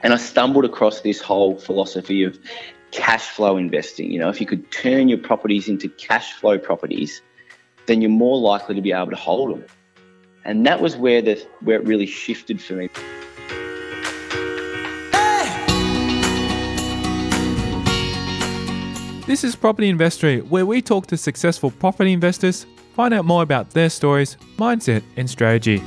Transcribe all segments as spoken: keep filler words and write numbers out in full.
And I stumbled across this whole philosophy of cash flow investing. You know, if you could turn your properties into cash flow properties, then you're more likely to be able to hold them. And that was where the where it really shifted for me. This is Property Investory, where we talk to successful property investors, find out more about their stories, mindset, and strategy.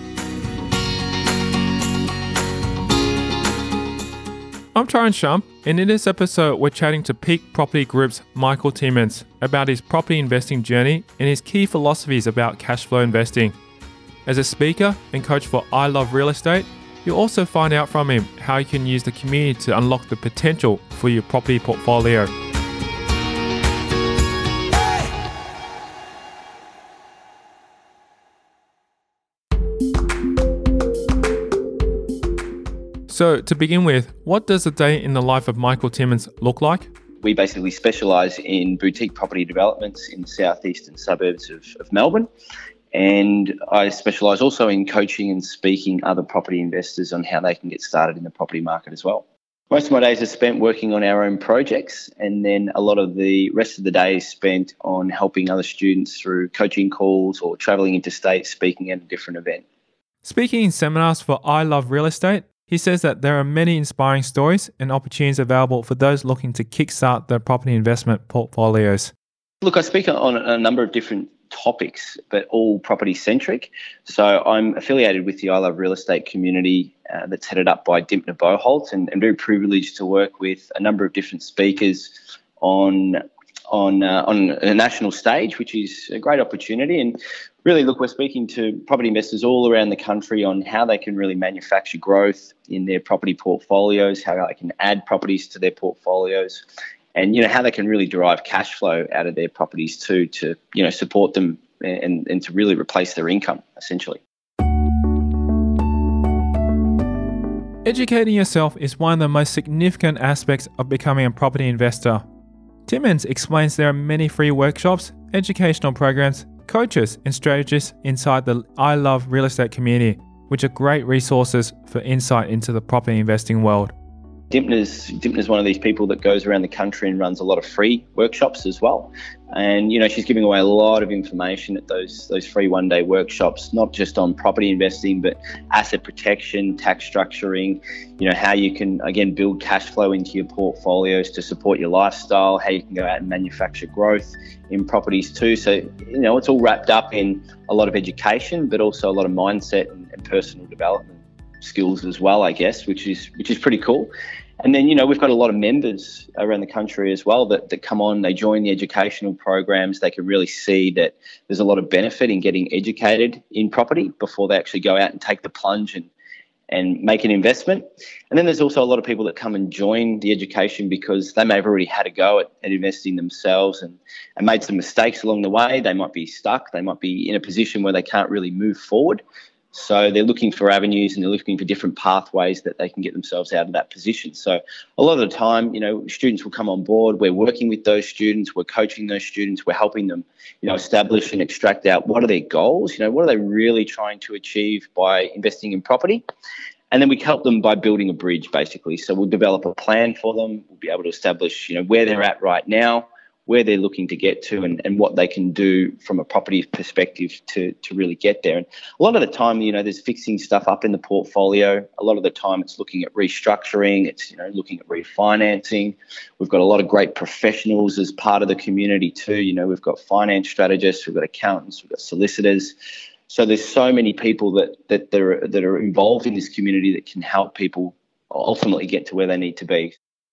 I'm Tyron Shump, and in this episode, we're chatting to Peak Property Group's Michael Timmins about his property investing journey and his key philosophies about cash flow investing. As a speaker and coach for I Love Real Estate, you'll also find out from him how you can use the community to unlock the potential for your property portfolio. So to begin with, what does a day in the life of Michael Timmins look like? We basically specialise in boutique property developments in the southeastern suburbs of, of Melbourne. And I specialise also in coaching and speaking other property investors on how they can get started in the property market as well. Most of my days are spent working on our own projects, and then a lot of the rest of the day is spent on helping other students through coaching calls or travelling interstate speaking at a different event. Speaking in seminars for I Love Real Estate, he says that there are many inspiring stories and opportunities available for those looking to kickstart their property investment portfolios. Look, I speak on a number of different topics, but all property-centric. So I'm affiliated with the I Love Real Estate community uh, that's headed up by Dimpna Boholt, and I'm very privileged to work with a number of different speakers on on uh, on a national stage, which is a great opportunity. And really, look, we're speaking to property investors all around the country on how they can really manufacture growth in their property portfolios, how they can add properties to their portfolios, and, you know, how they can really derive cash flow out of their properties too, to, you know, support them and, and to really replace their income, essentially. Educating yourself is one of the most significant aspects of becoming a property investor. Timmins explains there are many free workshops, educational programs, coaches and strategists inside the I Love Real Estate community, which are great resources for insight into the property investing world. Dimpna's, Dimpna's one of these people that goes around the country and runs a lot of free workshops as well. And, you know, she's giving away a lot of information at those those free one-day workshops, not just on property investing, but asset protection, tax structuring, you know, how you can, again, build cash flow into your portfolios to support your lifestyle, how you can go out and manufacture growth in properties too. So, you know, it's all wrapped up in a lot of education, but also a lot of mindset and, and personal development skills as well, I guess, which is which is pretty cool. And then, you know, we've got a lot of members around the country as well that, that come on, they join the educational programs. They can really see that there's a lot of benefit in getting educated in property before they actually go out and take the plunge and, and make an investment. And then there's also a lot of people that come and join the education because they may have already had a go at, at investing themselves and, and made some mistakes along the way. They might be stuck. They might be in a position where they can't really move forward. So they're looking for avenues and they're looking for different pathways that they can get themselves out of that position. So a lot of the time, you know, students will come on board. We're working with those students. We're coaching those students. We're helping them, you know, establish and extract out what are their goals. You know, what are they really trying to achieve by investing in property? And then we help them by building a bridge, basically. So we'll develop a plan for them. We'll be able to establish, you know, where they're at right now, where they're looking to get to, and, and what they can do from a property perspective to, to really get there. And a lot of the time, you know, there's fixing stuff up in the portfolio. A lot of the time it's looking at restructuring. It's, you know, looking at refinancing. We've got a lot of great professionals as part of the community too. You know, we've got finance strategists, we've got accountants, we've got solicitors. So there's so many people that, that, that, are, that are involved in this community that can help people ultimately get to where they need to be.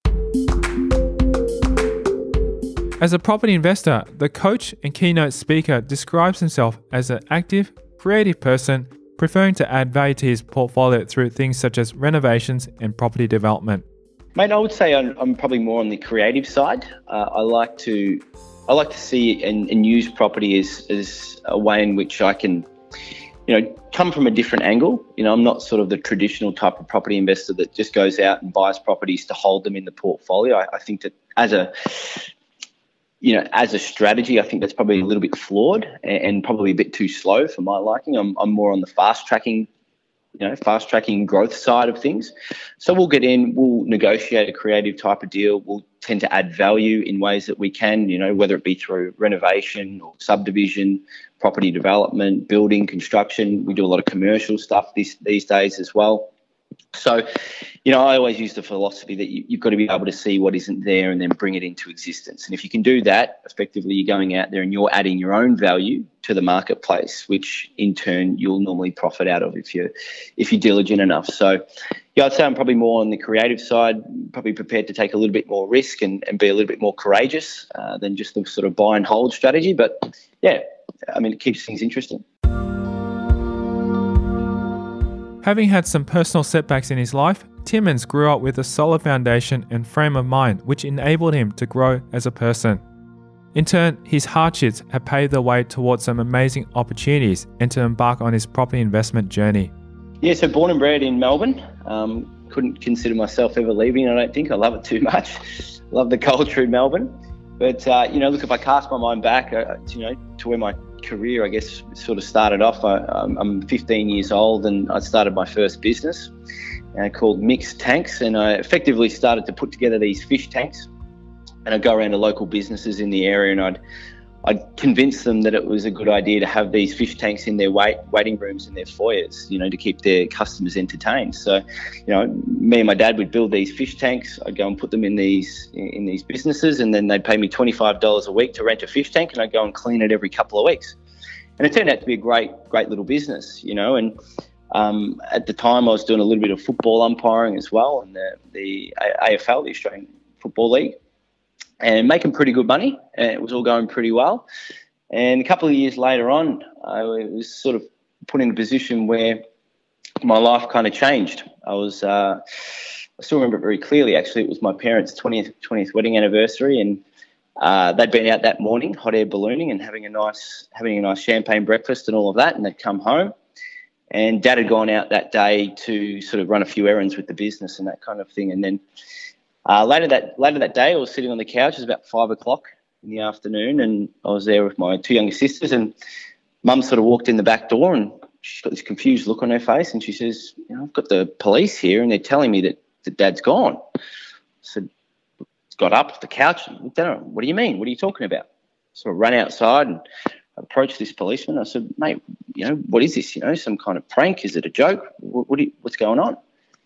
As a property investor, the coach and keynote speaker describes himself as an active, creative person, preferring to add value to his portfolio through things such as renovations and property development. Mate, I would say I'm, I'm probably more on the creative side. Uh, I like to, I like to see and, and use property as, as a way in which I can, you know, come from a different angle. You know, I'm not sort of the traditional type of property investor that just goes out and buys properties to hold them in the portfolio. I, I think that as a you know, as a strategy, I think that's probably a little bit flawed and, and probably a bit too slow for my liking. I'm, I'm more on the fast tracking you know, fast tracking growth side of things. So we'll get in, we'll negotiate a creative type of deal. We'll tend to add value in ways that we can, you know, whether it be through renovation or subdivision, property development, building, construction. We do a lot of commercial stuff these, these days as well. So, you know, I always use the philosophy that you, you've got to be able to see what isn't there and then bring it into existence. And if you can do that, effectively you're going out there and you're adding your own value to the marketplace, which in turn you'll normally profit out of if you're, if you're diligent enough. So, yeah, I'd say I'm probably more on the creative side, probably prepared to take a little bit more risk and, and be a little bit more courageous uh, than just the sort of buy and hold strategy. But, yeah, I mean, it keeps things interesting. Having had some personal setbacks in his life, Timmins grew up with a solid foundation and frame of mind which enabled him to grow as a person. In turn, his hardships have paved the way towards some amazing opportunities and to embark on his property investment journey. Yeah, so born and bred in Melbourne. Um, couldn't consider myself ever leaving, I don't think. I love it too much. Love the culture in Melbourne. But, uh, you know, look, if I cast my mind back, uh, you know, to where my career, I guess, sort of started off. I, I'm fifteen years old and I started my first business uh, called Mixed Tanks, and I effectively started to put together these fish tanks, and I'd go around to local businesses in the area and I'd I'd convince them that it was a good idea to have these fish tanks in their wait, waiting rooms and their foyers, you know, to keep their customers entertained. So, you know, me and my dad would build these fish tanks. I'd go and put them in these in these businesses, and then they'd pay me twenty-five dollars a week to rent a fish tank, and I'd go and clean it every couple of weeks. And it turned out to be a great, great little business, you know. And um, at the time, I was doing a little bit of football umpiring as well, and the, the A F L, the Australian Football League, and making pretty good money. And it was all going pretty well. And a couple of years later on, I was sort of put in a position where my life kind of changed. I was, uh, I still remember it very clearly, actually. It was my parents' twentieth, twentieth wedding anniversary, and uh, they'd been out that morning, hot air ballooning and having a nice, having a nice champagne breakfast and all of that, and they'd come home. And Dad had gone out that day to sort of run a few errands with the business and that kind of thing. And then uh, later that later that day, I was sitting on the couch. It was about five o'clock in the afternoon, and I was there with my two younger sisters. And Mum sort of walked in the back door, and she's got this confused look on her face, and she says, "You know, I've got the police here, and they're telling me that, that Dad's gone." I said, got up off the couch and looked at her. "What do you mean? What are you talking about?" So I ran outside and approached this policeman. I said, "Mate, you know, what is this? You know, some kind of prank? Is it a joke? What, what do you, what's going on?" And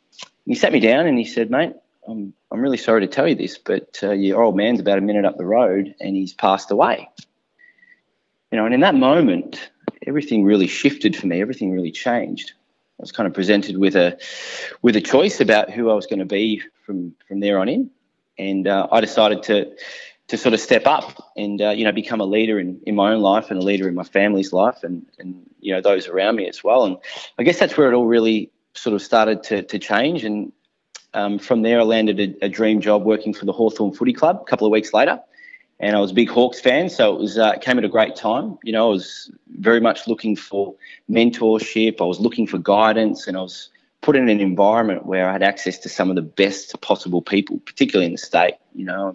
he sat me down and he said, "Mate, I'm I'm really sorry to tell you this, but uh, your old man's about a minute up the road and he's passed away." You know, and in that moment, everything really shifted for me. Everything really changed. I was kind of presented with a with a choice about who I was going to be from from there on in, and uh, I decided to to sort of step up and uh, you know, become a leader in, in my own life and a leader in my family's life, and and you know, those around me as well. And I guess that's where it all really sort of started to to change. And um, from there, I landed a, a dream job working for the Hawthorn Footy Club a couple of weeks later. And I was a big Hawks fan, so it was uh, came at a great time. You know, I was very much looking for mentorship. I was looking for guidance, and I was put in an environment where I had access to some of the best possible people, particularly in the state. You know,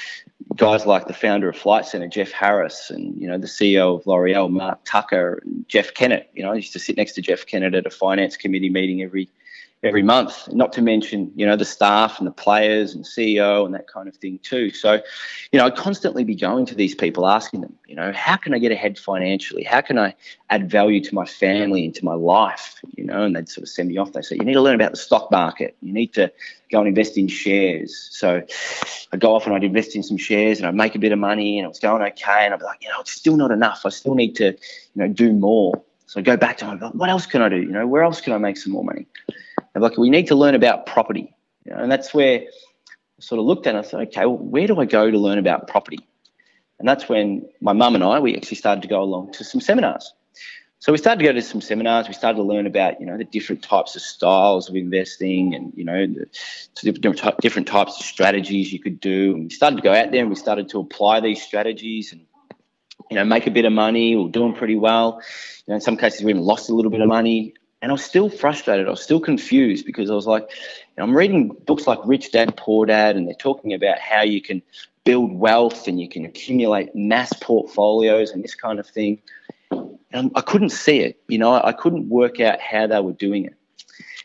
guys like the founder of Flight Centre, Jeff Harris, and, you know, the C E O of L'Oreal, Mark Tucker, and Jeff Kennett. You know, I used to sit next to Jeff Kennett at a finance committee meeting every every month, not to mention, you know, the staff and the players and C E O and that kind of thing too. So, you know, I'd constantly be going to these people asking them, you know, how can I get ahead financially? How can I add value to my family and to my life? You know, and they'd sort of send me off. They say, you need to learn about the stock market. You need to go and invest in shares. So I'd go off and I'd invest in some shares and I'd make a bit of money and it was going okay. And I'd be like, you know, it's still not enough. I still need to, you know, do more. So I'd go back to them, what else can I do? You know, where else can I make some more money? And like, we need to learn about property. You know, and that's where I sort of looked at it and I thought, okay, well, where do I go to learn about property? And that's when my mum and I, we actually started to go along to some seminars. So we started to go to some seminars. We started to learn about, you know, the different types of styles of investing and, you know, the different, different types of strategies you could do. And we started to go out there and we started to apply these strategies and, you know, make a bit of money. We were doing pretty well. You know, in some cases we even lost a little bit of money. And I was still frustrated. I was still confused because I was like, you know, I'm reading books like Rich Dad, Poor Dad, and they're talking about how you can build wealth and you can accumulate mass portfolios and this kind of thing. And I couldn't see it. You know, I couldn't work out how they were doing it.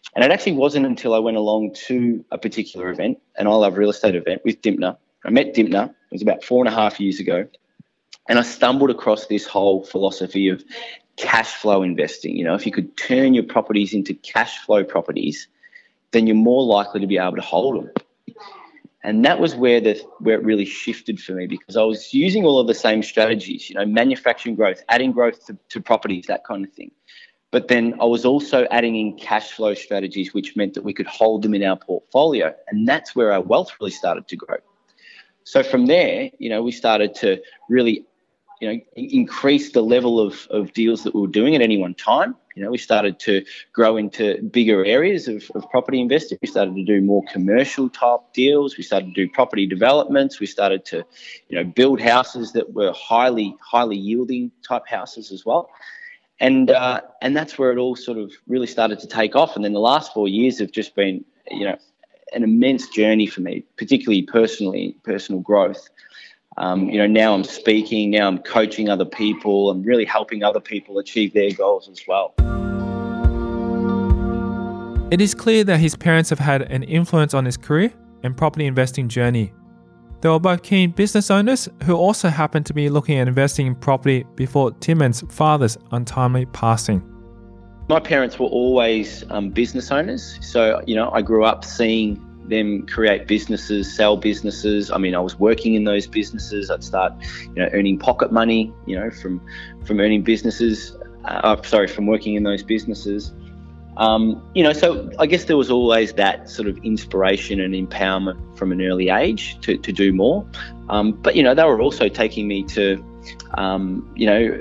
And it actually wasn't until I went along to a particular event, an I Love Real Estate event with Dymphna. I met Dymphna, it was about four and a half years ago, and I stumbled across this whole philosophy of cash flow investing. You know, if you could turn your properties into cash flow properties, then you're more likely to be able to hold them. And that was where the where it really shifted for me, because I was using all of the same strategies, you know, manufacturing growth, adding growth to, to properties, that kind of thing. But then I was also adding in cash flow strategies, which meant that we could hold them in our portfolio. And that's where our wealth really started to grow. So from there, you know, we started to really, you know, increase the level of, of deals that we were doing at any one time. You know, we started to grow into bigger areas of, of property investing. We started to do more commercial type deals. We started to do property developments. We started to, you know, build houses that were highly, highly yielding type houses as well. And uh, and that's where it all sort of really started to take off. And then the last four years have just been, you know, an immense journey for me, particularly personally, personal growth. Um, you know, now I'm speaking, now I'm coaching other people, I'm really helping other people achieve their goals as well. It is clear that his parents have had an influence on his career and property investing journey. They were both keen business owners who also happened to be looking at investing in property before Timon's father's untimely passing. My parents were always um, business owners. So, you know, I grew up seeing them create businesses, sell businesses. I mean, I was working in those businesses. I'd start, you know, earning pocket money, you know, from, from earning businesses, uh, sorry, from working in those businesses. Um, you know, so I guess there was always that sort of inspiration and empowerment from an early age to, to do more. Um, but, you know, they were also taking me to, um, you know,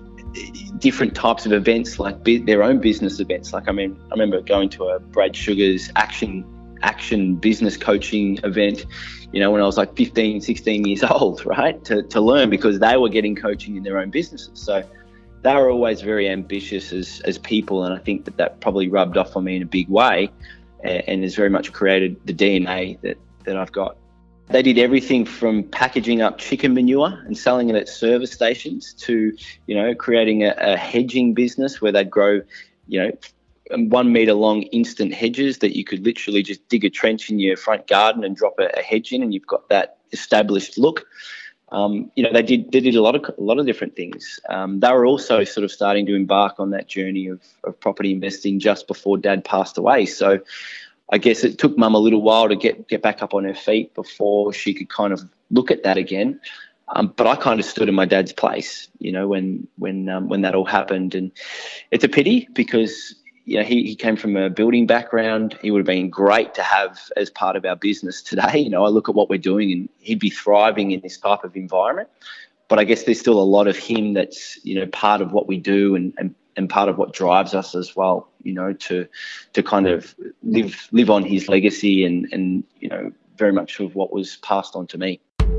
different types of events, like bi- their own business events. Like, I mean, I remember going to a Brad Sugar's action action business coaching event, you know, when I was like fifteen, sixteen years old, right, to, to learn, because they were getting coaching in their own businesses. So they were always very ambitious as, as people, and I think that that probably rubbed off on me in a big way, and, and has very much created the D N A that, that I've got. They did everything from packaging up chicken manure and selling it at service stations to, you know, creating a, a hedging business where they'd grow, you know, one metre long instant hedges that you could literally just dig a trench in your front garden and drop a, a hedge in, and you've got that established look. Um, you know, they did they did a lot of a lot of different things. Um, they were also sort of starting to embark on that journey of, of property investing just before Dad passed away. So I guess it took Mum a little while to get get back up on her feet before she could kind of look at that again. Um, but I kind of stood in my dad's place, you know, when when um, when that all happened, and it's a pity because, you know, he, he came from a building background. He would have been great to have as part of our business today. You know, I look at what we're doing and he'd be thriving in this type of environment. But I guess there's still a lot of him that's, you know, part of what we do and, and, and part of what drives us as well, you know, to to kind of live live on his legacy and, and you know, very much of what was passed on to me.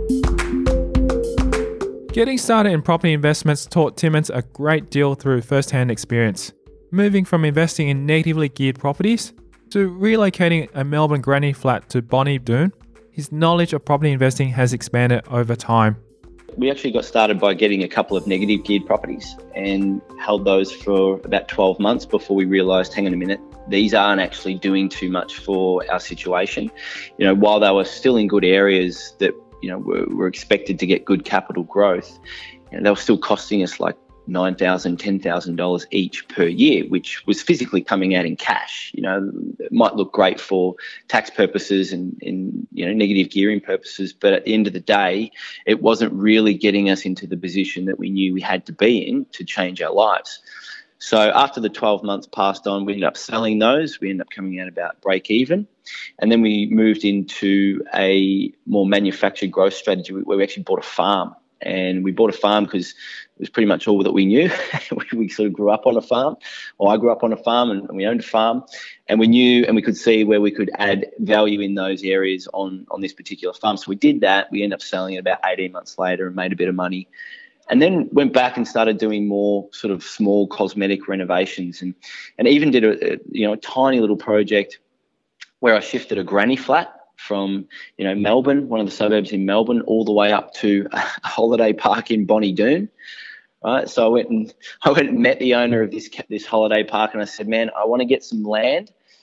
Getting started in property investments taught Timmons a great deal through first-hand experience. Moving from investing in negatively geared properties to relocating a Melbourne granny flat to Bonnie Doon, his knowledge of property investing has expanded over time. We actually got started by getting a couple of negative geared properties and held those for about twelve months before we realised, hang on a minute, these aren't actually doing too much for our situation. You know, while they were still in good areas that, you know, were, were expected to get good capital growth, you know, they were still costing us like nine thousand dollars, ten thousand dollars each per year, which was physically coming out in cash. You know, it might look great for tax purposes and, and, you know, negative gearing purposes, but at the end of the day, it wasn't really getting us into the position that we knew we had to be in to change our lives. So after the twelve months passed on, we ended up selling those. We ended up coming out about break even. And then we moved into a more manufactured growth strategy where we actually bought a farm. And we bought a farm because it was pretty much all that we knew. we, we sort of grew up on a farm, or I grew up on a farm, and, and we owned a farm. And we knew and we could see where we could add value in those areas on, on this particular farm. So we did that. We ended up selling it about eighteen months later and made a bit of money. And then went back and started doing more sort of small cosmetic renovations, and, and even did a, a you know a tiny little project where I shifted a granny flat from, you know, Melbourne, one of the suburbs in Melbourne, all the way up to a holiday park in Bonnie Doon. Right, so I went and I went and met the owner of this this holiday park, and I said, "Man, I want to get some land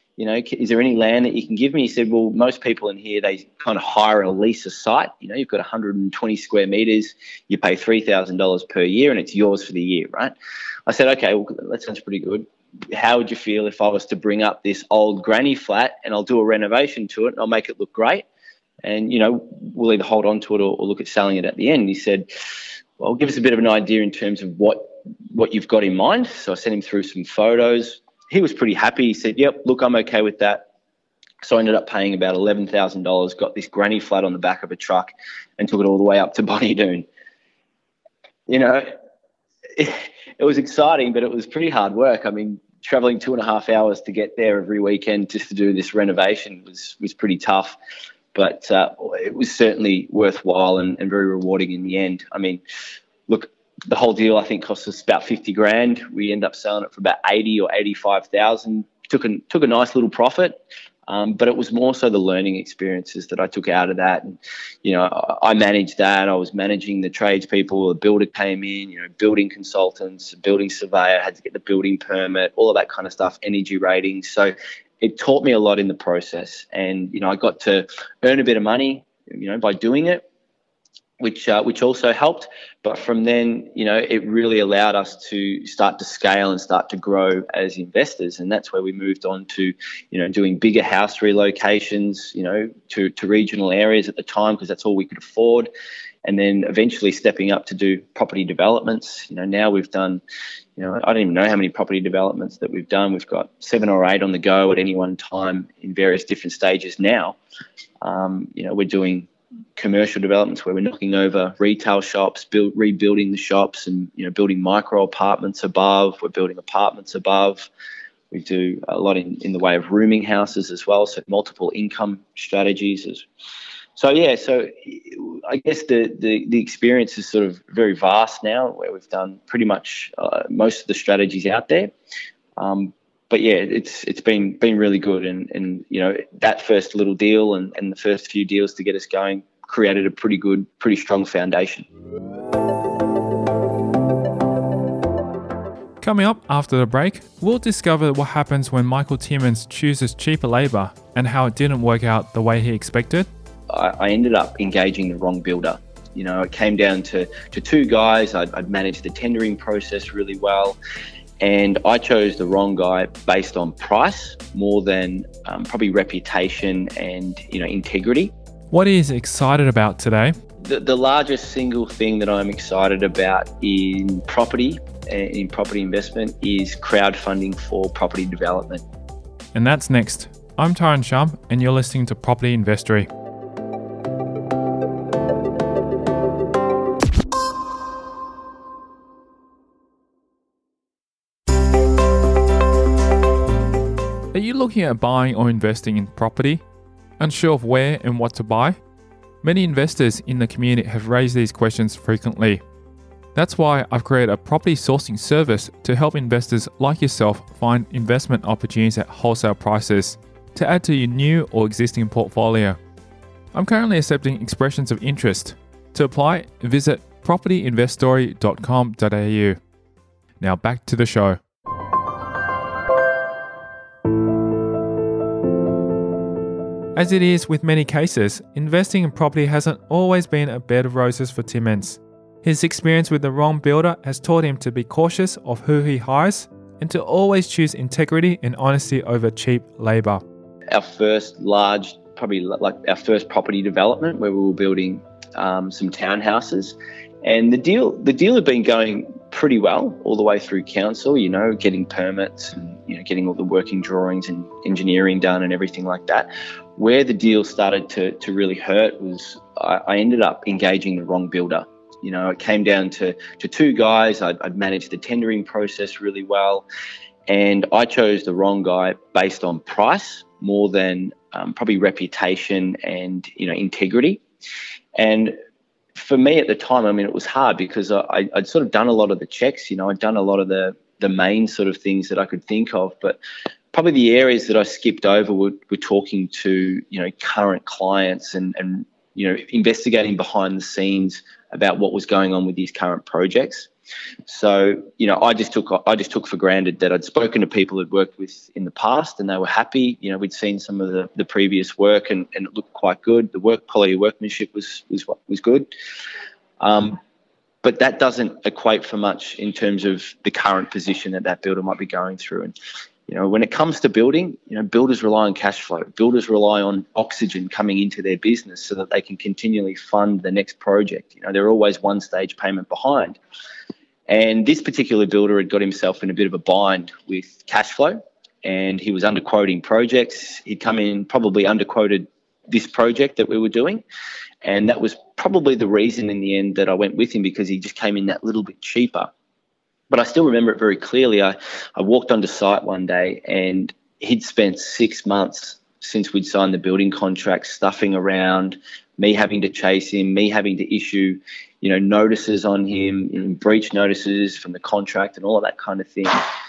you know, is there any land that you can give me? He said, well, most people in here, they kind of hire or lease a site. You know, you've got one hundred twenty square metres, you pay three thousand dollars per year and it's yours for the year, right? I said, okay, well, that sounds pretty good. How would you feel if I was to bring up this old granny flat and I'll do a renovation to it and I'll make it look great? And, you know, we'll either hold on to it or, or look at selling it at the end. He said, well, give us a bit of an idea in terms of what, what you've got in mind. So I sent him through some photos. He was pretty happy. He said, yep, look, I'm okay with that. So I ended up paying about eleven thousand dollars, got this granny flat on the back of a truck and took it all the way up to Bonnie Doon. You know, it, it was exciting, but it was pretty hard work. I mean, traveling two and a half hours to get there every weekend just to do this renovation was, was pretty tough. But uh, it was certainly worthwhile and, and very rewarding in the end. I mean, look, the whole deal I think cost us about fifty grand. We ended up selling it for about eighty or eighty-five thousand. Took a took a nice little profit, um, but it was more so the learning experiences that I took out of that. And you know, I, I managed that. I was managing the tradespeople. The builder came in. You know, building consultants, building surveyor, had to get the building permit, all of that kind of stuff. Energy ratings. So it taught me a lot in the process, and you know, I got to earn a bit of money, you know, by doing it, which uh, which also helped. But from then, you know, it really allowed us to start to scale and start to grow as investors, and that's where we moved on to, you know, doing bigger house relocations, you know, to to regional areas at the time because that's all we could afford, and then eventually stepping up to do property developments. You know, now we've done, you know, I don't even know how many property developments that we've done. We've got seven or eight on the go at any one time in various different stages now. Um, you know, we're doing commercial developments where we're knocking over retail shops, build, rebuilding the shops and, you know, building micro apartments above. We're building apartments above. We do a lot in, in the way of rooming houses as well, so multiple income strategies. So, yeah, so I guess the, the, the experience is sort of very vast now where we've done pretty much uh, most of the strategies out there. Um, But yeah, it's it's been been really good, and and you know, that first little deal and, and the first few deals to get us going created a pretty good, pretty strong foundation. Coming up after the break, we'll discover what happens when Michael Timmins chooses cheaper labour and how it didn't work out the way he expected. I, I ended up engaging the wrong builder. You know, it came down to to two guys. I'd, I'd managed the tendering process really well. And I chose the wrong guy based on price more than um, probably reputation and, you know, integrity. What he is excited about today? The, the largest single thing that I'm excited about in property, in property investment, is crowdfunding for property development. And that's next. I'm Tyron Shum, and you're listening to Property Investory. Are you looking at buying or investing in property? Unsure of where and what to buy? Many investors in the community have raised these questions frequently. That's why I've created a property sourcing service to help investors like yourself find investment opportunities at wholesale prices to add to your new or existing portfolio. I'm currently accepting expressions of interest. To apply, visit property investory dot com dot a u. Now back to the show. As it is with many cases, investing in property hasn't always been a bed of roses for Timmins. His experience with the wrong builder has taught him to be cautious of who he hires and to always choose integrity and honesty over cheap labour. Our first large, probably like our first property development where we were building um, some townhouses, and the deal the deal had been going pretty well all the way through council, you know, getting permits and, you know, getting all the working drawings and engineering done and everything like that. Where the deal started to to really hurt was I, I ended up engaging the wrong builder. You know, it came down to, to two guys. I'd, I'd managed the tendering process really well, and I chose the wrong guy based on price more than um, probably reputation and, you know, integrity. And for me at the time, I mean, it was hard because I, I'd sort of done a lot of the checks. You know, I'd done a lot of the the main sort of things that I could think of, but probably the areas that I skipped over were, were talking to, you know, current clients and, and, you know, investigating behind the scenes about what was going on with these current projects. So, you know, I just took I just took for granted that I'd spoken to people I'd worked with in the past and they were happy. You know, we'd seen some of the, the previous work and, and it looked quite good. The work quality of workmanship was was was good. Um, but that doesn't equate for much in terms of the current position that that builder might be going through. And, you know, when it comes to building, you know, builders rely on cash flow. Builders rely on oxygen coming into their business so that they can continually fund the next project. You know, they're always one stage payment behind. And this particular builder had got himself in a bit of a bind with cash flow and he was underquoting projects. He'd come in probably underquoted this project that we were doing. And that was probably the reason in the end that I went with him, because he just came in that little bit cheaper. But I still remember it very clearly. I, I walked onto site one day and he'd spent six months since we'd signed the building contract stuffing around, me having to chase him, me having to issue, you know, notices on him, you know, breach notices from the contract and all of that kind of thing.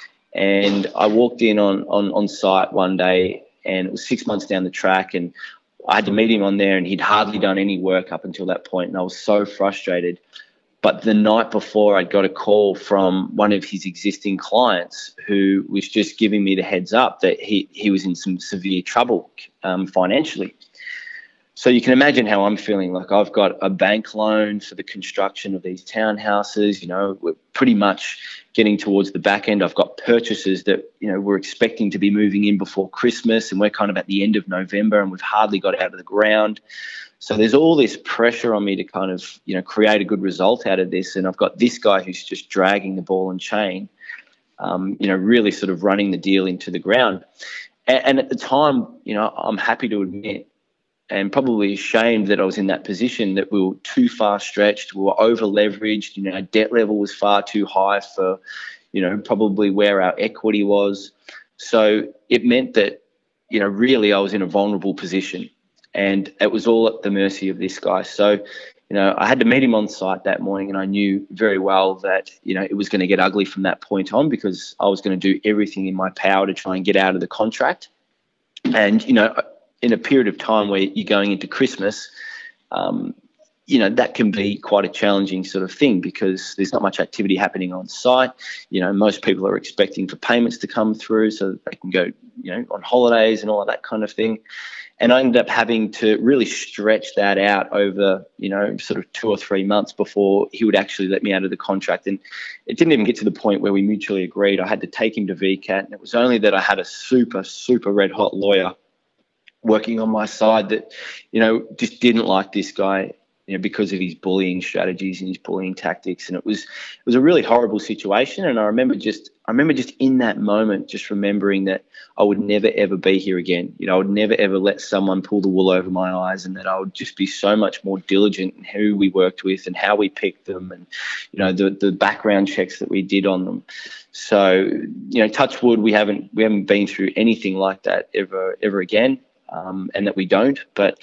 And I walked in on, on, on site one day and it was six months down the track and I had to meet him on there and he'd hardly done any work up until that point and I was so frustrated. But the night before, I'd got a call from one of his existing clients who was just giving me the heads up that he, he was in some severe trouble um, financially. So you can imagine how I'm feeling. Like I've got a bank loan for the construction of these townhouses. You know, we're pretty much getting towards the back end. I've got purchases that, you know, we're expecting to be moving in before Christmas and we're kind of at the end of November and we've hardly got out of the ground. So there's all this pressure on me to kind of, you know, create a good result out of this. And I've got this guy who's just dragging the ball and chain, um, you know, really sort of running the deal into the ground. And, and at the time, you know, I'm happy to admit and probably ashamed that I was in that position, that we were too far stretched, we were over leveraged, you know, our debt level was far too high for, you know, probably where our equity was. So it meant that, you know, really I was in a vulnerable position. And it was all at the mercy of this guy. So, you know, I had to meet him on site that morning and I knew very well that, you know, it was going to get ugly from that point on because I was going to do everything in my power to try and get out of the contract. And, you know, in a period of time where you're going into Christmas, um, you know, that can be quite a challenging sort of thing because there's not much activity happening on site. You know, most people are expecting for payments to come through so that they can go, you know, on holidays and all of that kind of thing. And I ended up having to really stretch that out over, you know, sort of two or three months before he would actually let me out of the contract. And it didn't even get to the point where we mutually agreed. I had to take him to V CAT. And it was only that I had a super, super red hot lawyer working on my side that, you know, just didn't like this guy, you know, because of his bullying strategies and his bullying tactics. And it was, it was a really horrible situation. And I remember just, I remember just in that moment, just remembering that I would never, ever be here again. You know, I would never, ever let someone pull the wool over my eyes, and that I would just be so much more diligent in who we worked with and how we picked them and, you know, the, the background checks that we did on them. So, you know, touch wood, we haven't, we haven't been through anything like that ever, ever again. Um, and that we don't, but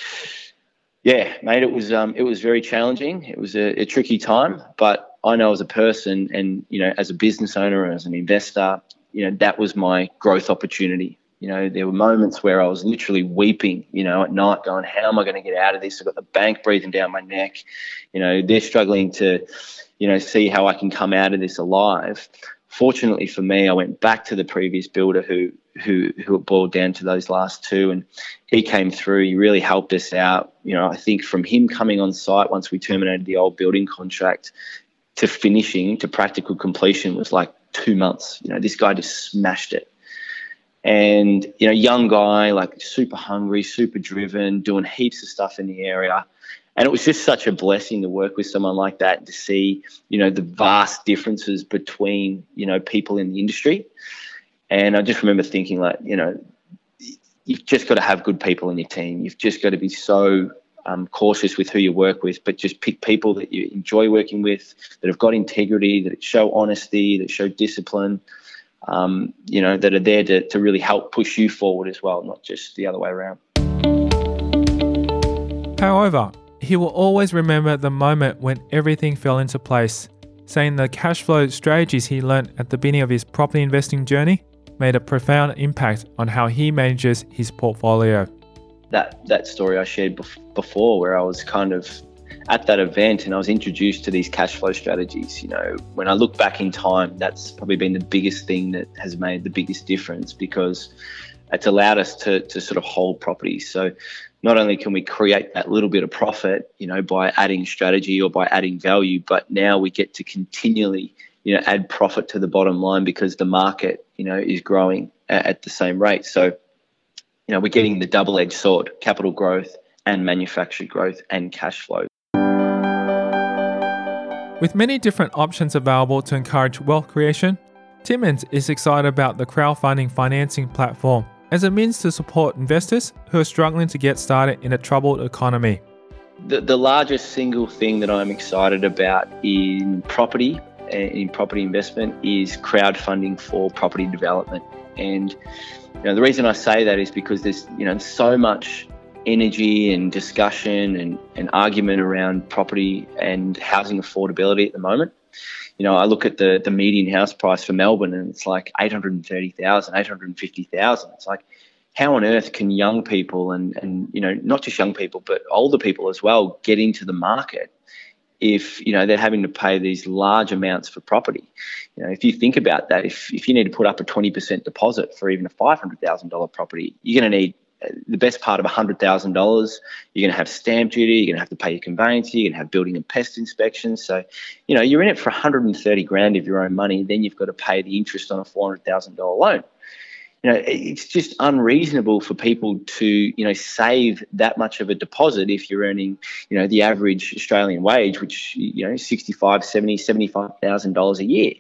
yeah, mate, it was um, it was very challenging. It was a, a tricky time, but I know as a person and, you know, as a business owner and as an investor, you know, that was my growth opportunity. You know, there were moments where I was literally weeping, you know, at night going, how am I going to get out of this? I've got the bank breathing down my neck. You know, they're struggling to, you know, see how I can come out of this alive. Fortunately for me, I went back to the previous builder who who who it boiled down to those last two, and he came through. He really helped us out. You know, I think from him coming on site once we terminated the old building contract to finishing to practical completion was like two months. You know, this guy just smashed it. And, you know, young guy, like super hungry, super driven, doing heaps of stuff in the area. And it was just such a blessing to work with someone like that and to see, you know, the vast differences between, you know, people in the industry. And I just remember thinking, like, you know, you've just got to have good people in your team. You've just got to be so um, cautious with who you work with, but just pick people that you enjoy working with, that have got integrity, that show honesty, that show discipline, um, you know, that are there to, to really help push you forward as well, not just the other way around. However, he will always remember the moment when everything fell into place, saying the cash flow strategies he learned at the beginning of his property investing journey made a profound impact on how he manages his portfolio. That that story I shared bef- before, where I was kind of at that event and I was introduced to these cash flow strategies. You know, when I look back in time, that's probably been the biggest thing that has made the biggest difference, because it's allowed us to, to sort of hold properties. So not only can we create that little bit of profit, you know, by adding strategy or by adding value, but now we get to continually, you know, add profit to the bottom line because the market, you know, is growing at, at the same rate. So, you know, we're getting the double-edged sword, capital growth and manufactured growth and cash flow. With many different options available to encourage wealth creation, Timmins is excited about the crowdfunding financing platform as a means to support investors who are struggling to get started in a troubled economy. The, the largest single thing that I'm excited about in property, in property investment, is crowdfunding for property development. And you know, the reason I say that is because there's you know so much energy and discussion and, and argument around property and housing affordability at the moment. You know, I look at the, the median house price for Melbourne and it's like eight hundred thirty thousand dollars, eight hundred fifty thousand dollars. It's like, how on earth can young people and, and, you know, not just young people, but older people as well get into the market if, you know, they're having to pay these large amounts for property? You know, if you think about that, if, if you need to put up a twenty percent deposit for even a five hundred thousand dollars property, you're going to need the best part of one hundred thousand dollars. You're going to have stamp duty, you're going to have to pay your conveyancer, you're going to have building and pest inspections. So, you know, you're in it for one hundred thirty grand of your own money, then you've got to pay the interest on a four hundred thousand dollars loan. You know, it's just unreasonable for people to, you know, save that much of a deposit if you're earning, you know, the average Australian wage, which, you know, sixty-five, seventy, seventy-five thousand dollars a year.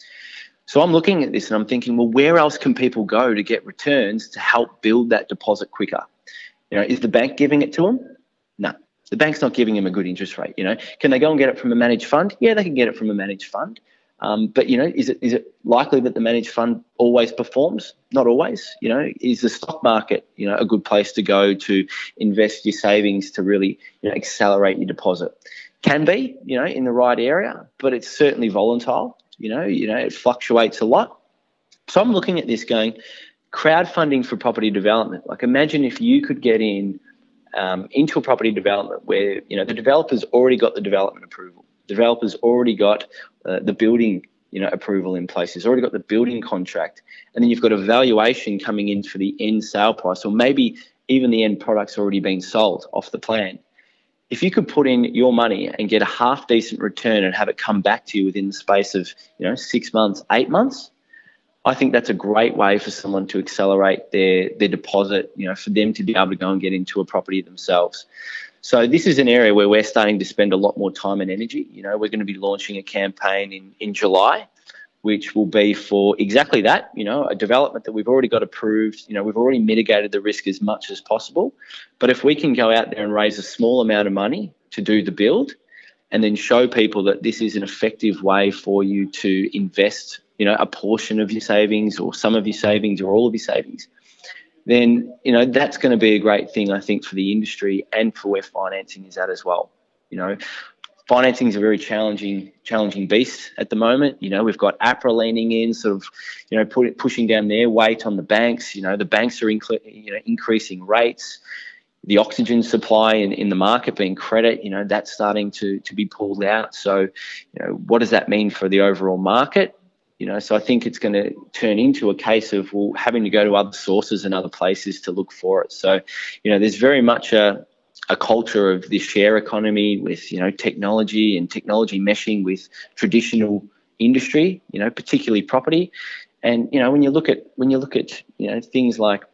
So I'm looking at this and I'm thinking, well, where else can people go to get returns to help build that deposit quicker? You know, is the bank giving it to them? No, the bank's not giving them a good interest rate. You know, can they go and get it from a managed fund? Yeah, they can get it from a managed fund. Um, but, you know, is it is it likely that the managed fund always performs? Not always. You know, is the stock market, you know, a good place to go to invest your savings to really, you know, accelerate your deposit? Can be, you know, in the right area, but it's certainly volatile. You know, you know, it fluctuates a lot. So I'm looking at this going, crowdfunding for property development. Like, imagine if you could get in um, into a property development where, you know, the developer's already got the development approval. The developer's already got uh, the building, you know, approval in place. He's already got the building contract. And then you've got a valuation coming in for the end sale price, or maybe even the end product's already been sold off the plan. If you could put in your money and get a half decent return and have it come back to you within the space of, you know, six months, eight months, I think that's a great way for someone to accelerate their, their deposit, you know, for them to be able to go and get into a property themselves. So this is an area where we're starting to spend a lot more time and energy. You know, we're going to be launching a campaign in, in July, which will be for exactly that, you know, a development that we've already got approved. You know, we've already mitigated the risk as much as possible. But if we can go out there and raise a small amount of money to do the build and then show people that this is an effective way for you to invest, you know, a portion of your savings or some of your savings or all of your savings, then, you know, that's going to be a great thing, I think, for the industry and for where financing is at as well. You know, financing is a very challenging, challenging beast at the moment. You know, we've got APRA leaning in, sort of, you know, put, pushing down their weight on the banks. You know, the banks are inc- you know, increasing rates. The oxygen supply in, in the market being credit, you know, that's starting to to be pulled out. So, you know, what does that mean for the overall market? You know, so I think it's going to turn into a case of, well, having to go to other sources and other places to look for it. So, you know, there's very much a a culture of this share economy with, you know, technology and technology meshing with traditional industry, you know, particularly property. And, you know, when you look at, when you look at, you know, things like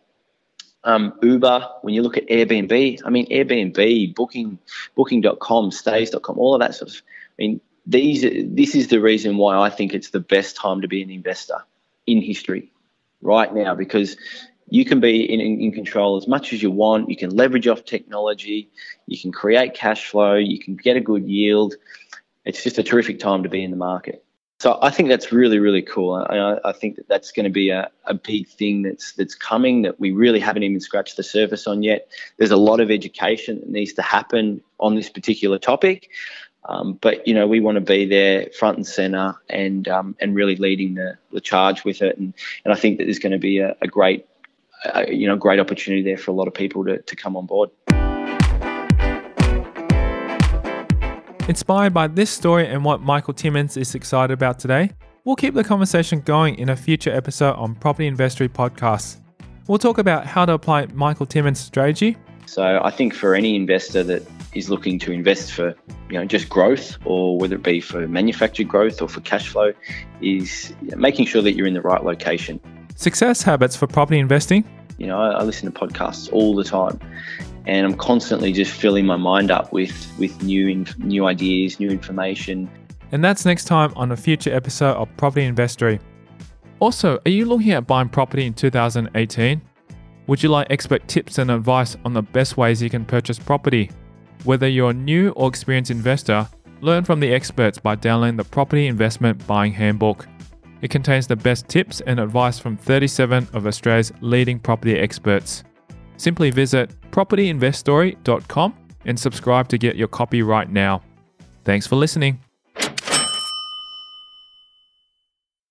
um, Uber, when you look at Airbnb, I mean, Airbnb, Booking, Booking dot com, Stays dot com, all of that sort of, I mean, these, this is the reason why I think it's the best time to be an investor in history right now, because you can be in, in control as much as you want. You can leverage off technology. You can create cash flow. You can get a good yield. It's just a terrific time to be in the market. So I think that's really, really cool. I, I think that that's going to be a, a big thing that's that's coming that we really haven't even scratched the surface on yet. There's a lot of education that needs to happen on this particular topic. Um, but, you know, we want to be there front and center and um, and really leading the, the charge with it. And, and I think that there's going to be a, a great Uh, you know, great opportunity there for a lot of people to, to come on board. Inspired by this story and what Michael Timmins is excited about today, we'll keep the conversation going in a future episode on Property Investory Podcasts. We'll talk about how to apply Michael Timmins' strategy. So I think for any investor that is looking to invest for, you know, just growth, or whether it be for manufactured growth or for cash flow, is making sure that you're in the right location. Success habits for property investing. You know, I, I listen to podcasts all the time, and I'm constantly just filling my mind up with with new inf- new ideas, new information. And that's next time on a future episode of Property Investory. Also, are you looking at buying property in two thousand eighteen? Would you like expert tips and advice on the best ways you can purchase property? Whether you're a new or experienced investor, learn from the experts by downloading the Property Investment Buying Handbook. It contains the best tips and advice from thirty-seven of Australia's leading property experts. Simply visit property investory dot com and subscribe to get your copy right now. Thanks for listening.